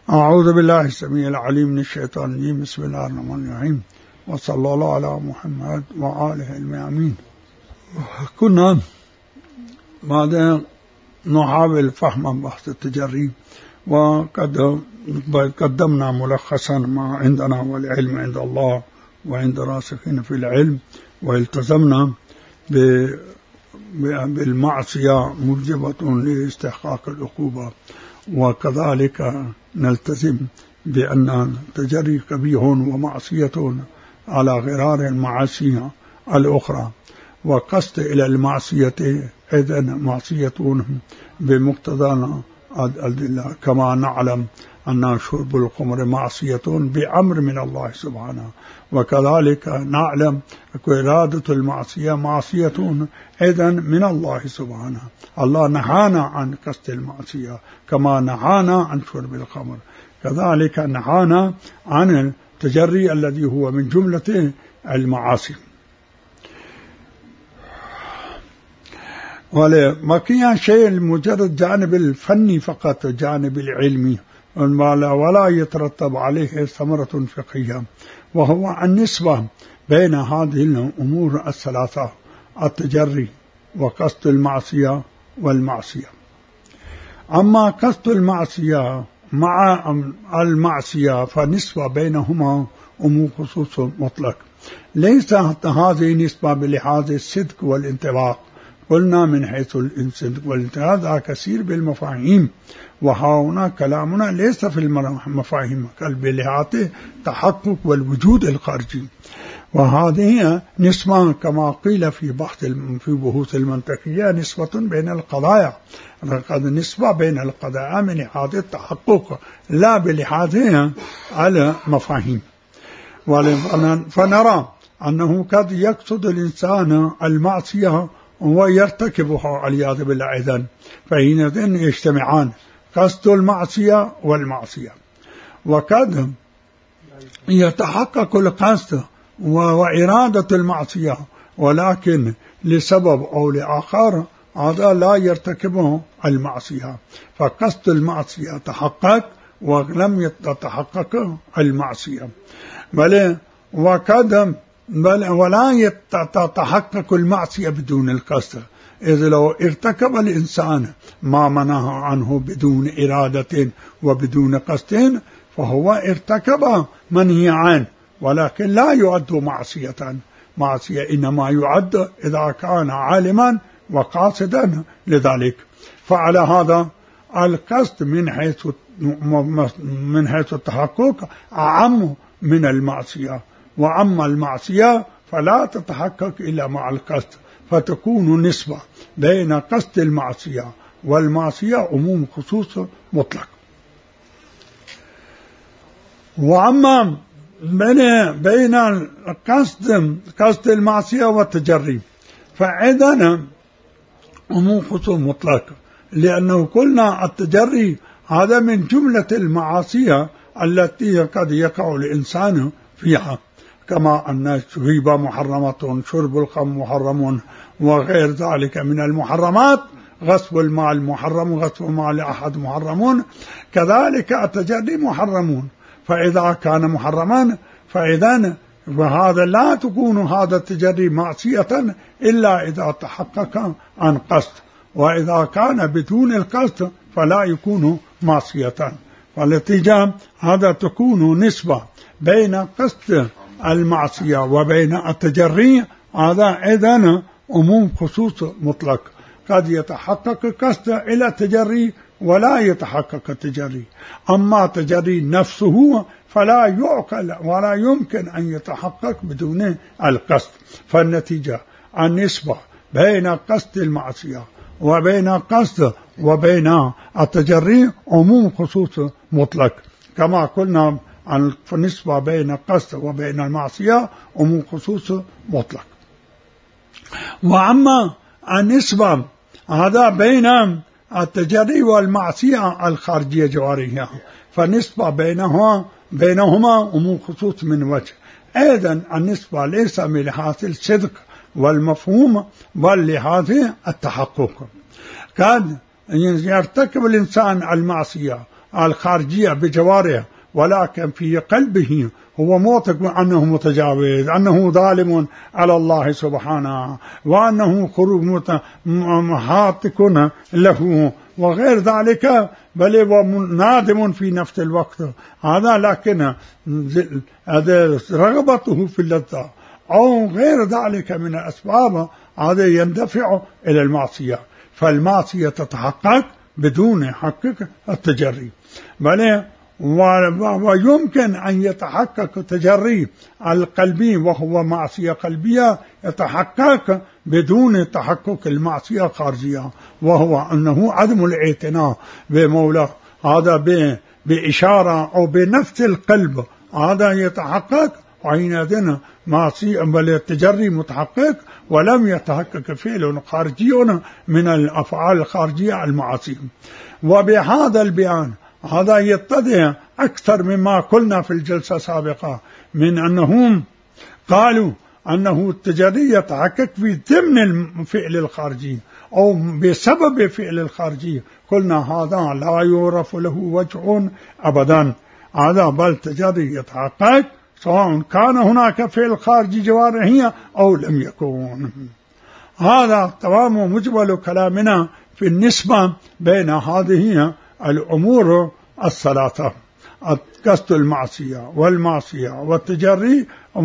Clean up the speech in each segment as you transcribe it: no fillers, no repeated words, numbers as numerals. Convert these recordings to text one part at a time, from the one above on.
أعوذ بالله السميع العليم من الشيطان الرجيم. بسم الله الرحمن الرحيم، وصلى الله على محمد وآله الميامين. كنا بعدين نحاول فهم بحث التجري، وقد قدمنا ملخصا ما عندنا، والعلم عند الله وعند راسخين في العلم، والتزمنا بالمعصية موجبة لاستحقاق العقوبة، وكذلك نلتزم بأن التجري قبيح ومعصية على غرار المعاصي الأخرى، وقصد إلى المعصية إذن معصية بمقتضى الأدلة، كما نعلم أن شرب الخمر معصية بأمر من الله سبحانه، وكذلك نعلم إرادة المعصية معصية إذن من الله سبحانه. الله نهانا عن قصد المعصية كما نهانا عن شرب الخمر، كذلك نهانا عن التجري الذي هو من جملة المعاصي. وما كان شيء مجرد جانب الفني فقط، جانب العلمي، ولا يترتب عليه ثمرة فقهية، وهو النسبة بين هذه الأمور الثلاثة: التجري وقصد المعصية والمعصية. أما قصد المعصية مع المعصية فنسبة بينهما أمور خصوص مطلق، ليس هذه نسبة بلحاظ الصدق والانطباق. قلنا من حيث الصدق والانطباق هذا كثير بالمفاهيم، وهنا كلامنا ليس في المفاهيم بل بلحاظ التحقق والوجود الخارجي، وهذه نسبة كما قيل في بحوث المنطقية نسبة بين القضايا، نسبة بين القضايا من لحاظ التحقق لا بلحاظ المفاهيم. فنرى أنه قد يقصد الإنسان المعصية ويرتكبها والعياذ بالله، إذن فحينئذ يجتمعان قصد المعصية والمعصية، وقد يتحقق القصد وإرادة المعصية ولكن لسبب أو لآخر هذا لا يرتكبه المعصية، فقصد المعصية تحقق ولم يتحقق المعصية، ولا تتحقق المعصية بدون القصد، إذ لو ارتكب الإنسان ما منع عنه بدون إرادة وبدون قصد فهو ارتكب منهي عنه، ولكن لا يعد معصية إنما يعد إذا كان عالما وقاصدا لذلك. فعلى هذا القصد من حيث التحقق أعم من المعصية، وأما المعصية فلا تتحقق إلا مع القصد، فتكون نسبة بين قصد المعصية والمعصية عموم خصوص مطلق. وأما بين قصد المعصية والتجري فإذن عموم خصوص مطلق، لأنه قلنا التجري هذا من جملة المعاصي التي قد يقع الإنسان فيها، كما أن الغيبة محرمة، شرب الخمر محرم، وغير ذلك من المحرمات، غصب المال محرم، غصب مال أحد محرمون، كذلك التجري محرمون. فإذا كان محرما فإذن وهذا لا تكون هذا التجري معصية إلا إذا تحقق عن قصد، وإذا كان بدون القصد فلا يكون معصية. فالنتيجة هذا تكون نسبة بين قصد المعصية وبين التجري، هذا إذن عموم خصوص مطلق، قد يتحقق قصد إلى التجري ولا يتحقق التجري. أما التجري نفسه فلا يعقل ولا يمكن أن يتحقق بدون القصد. فالنتيجة النسبة بين قصد المعصية وبين قصد وبين التجري عموم خصوص مطلق، كما قلنا النسبة بين قصد وبين المعصية عموم خصوص مطلق. وأما النسبة هذا بين التجري والمعصية الخارجية جوارحها فالنسبة بينهما عموم خصوص من وجه. أيضا النسبة ليس من لحاظ الصدق والمفهوم بل لحاظ التحقق. قد يرتكب الإنسان المعصية الخارجية بجوارحه، ولكن في قلبه هو معتقد أنه متجاوز، أنه ظالم على الله سبحانه، وأنه خروج محاتك له وغير ذلك، بل هو نادم في نفس الوقت. هذا لكن رغبته في اللذة أو غير ذلك من الأسباب هذا يندفع إلى المعصية، فالمعصية تتحقق بدون حقق التجري، بل ويمكن أن يتحقق تجري القلبي وهو معصية قلبية يتحقق بدون تحقق المعصية الخارجية، وهو أنه عدم الاعتناء بمولاه، هذا بإشارة أو بنفس القلب هذا يتحقق، وحينئذ معصية بل التجري متحقق، ولم يتحقق فعل خارجي من الأفعال الخارجية المعاصي. وبهذا البيان هذا يتضح أكثر مما قلنا في الجلسة السابقة من أنهم قالوا أنه التجري يتحقق في ضمن الفعل الخارجي أو بسبب فعل الخارجي، قلنا هذا لا يعرف له وجه أبدا، هذا بل التجري يتحقق سواء كان هناك فعل خارجي جوارحي أو لم يكن. هذا تمام مجمل كلامنا في النسبة بين هذه الأمور الثلاثة، قصد المعصية والمعصية والتجري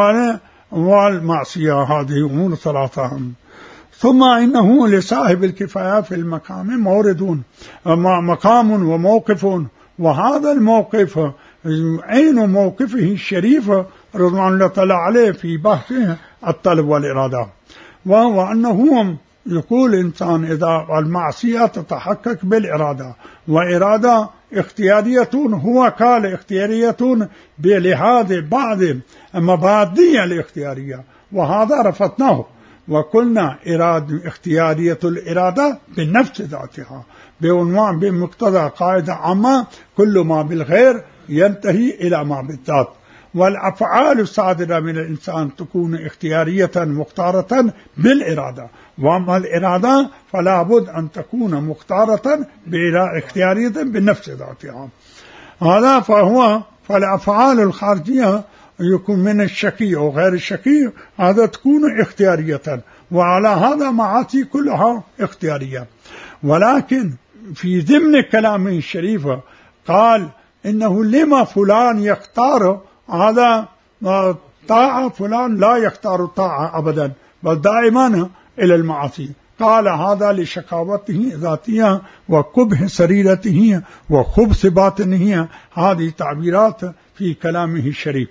والمعصية، هذه أمور ثلاثة. ثم إنه لصاحب الكفاية في المقام مورد مقام وموقف، وهذا الموقف عين موقفه الشريف رضوان الله تعالى عليه في بحث الطلب والإرادة، وهو أنه يقول إنسان إذا المعصية تتحقق بالإرادة، وإرادة اختيارية، هو قال اختيارية بلهذا بعض مبادئ الاختيارية، وهذا رفضناه وقلنا إرادة اختيارية الإرادة بنفس ذاتها بعنوان بمقتضى قاعدة عامة كل ما بالغير ينتهي إلى ما بالذات، والأفعال الصادرة من الإنسان تكون اختيارية مختارة بالإرادة، وأما الإرادة فلا بد أن تكون مختارة اختيارية بنفس ذاتها. هذا فالأفعال الخارجية يكون من الشقي أو غير الشقي هذا تكون اختيارية، وعلى هذا معاصي كلها اختيارية. ولكن في ضمن كلامه الشريف قال إنه لما فلان يختار هذا طاعة، فلان لا يختار طاعة أبدا بل دائما إلى المعاصي، قال هذا لشقاوته ذاتية وقبح سريرته وخبث باطنه، هذه تعبيرات في كلامه الشريف.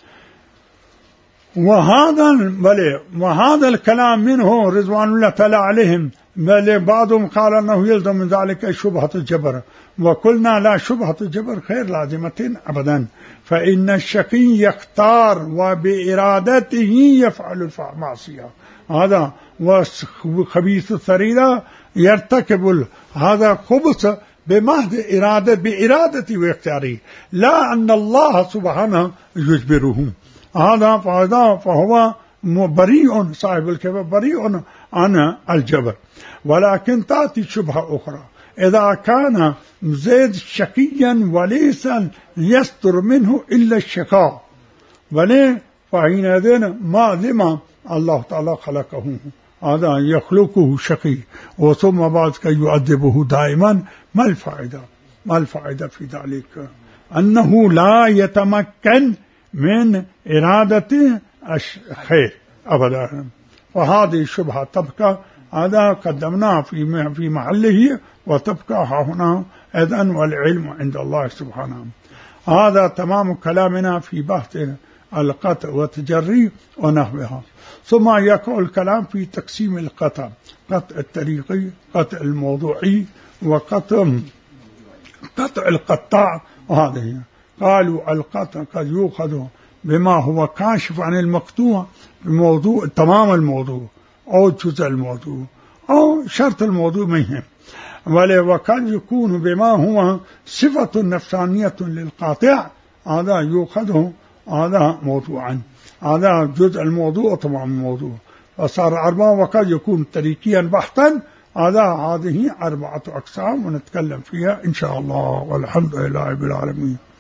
وهذا الكلام منه رضوان الله تعالى عليهم، بل بعضهم قال أنه يلزم من ذلك شبهة الجبر، وقلنا لا، شبهة الجبر غير لازمة أبدا، فإن الشقي يختار وبإرادته يفعل المعصية، هذا وخبيث السريرة يرتكب هذا خبث بمحض بإرادته واختياره، لا أن الله سبحانه يجبره. هذا فهو بريء، صاحب الكبر بريء عن الجبر. ولكن تأتي شبهة أخرى، إذا كان زيد شقيا وليس يستر منه إلا الشقاء، فحينئذ لما الله تعالى خلقه، هذا يخلقه شقي وثم بعد كي يؤدبه دائما، ما الفائدة في ذلك؟ أنه لا يتمكن من إرادة الخير أبدا، وهذه الشبهة تبقى، هذا قدمناه في محله وتبقى هنا إذن، والعلم عند الله سبحانه. هذا تمام كلامنا في بحث القطع والتجري ونحوها. ثم يقع الكلام في تقسيم القطع، قطع الطريقي، قطع الموضوعي، وقطع القطاع. وهذه قالوا القطع قد يؤخذ بما هو كاشف عن المقطوع، الموضوع تمام الموضوع أو جزء الموضوع أو شرط الموضوع مهم، وقد يكون بما هو صفة نفسانية للقاطع، هذا يؤخذه هذا موضوعا، هذا جزء الموضوع تمام الموضوع، فصار أربعة. وقد يكون طريقيا بحثا، هذه 4 أقسام ونتكلم فيها إن شاء الله، والحمد لله رب العالمين.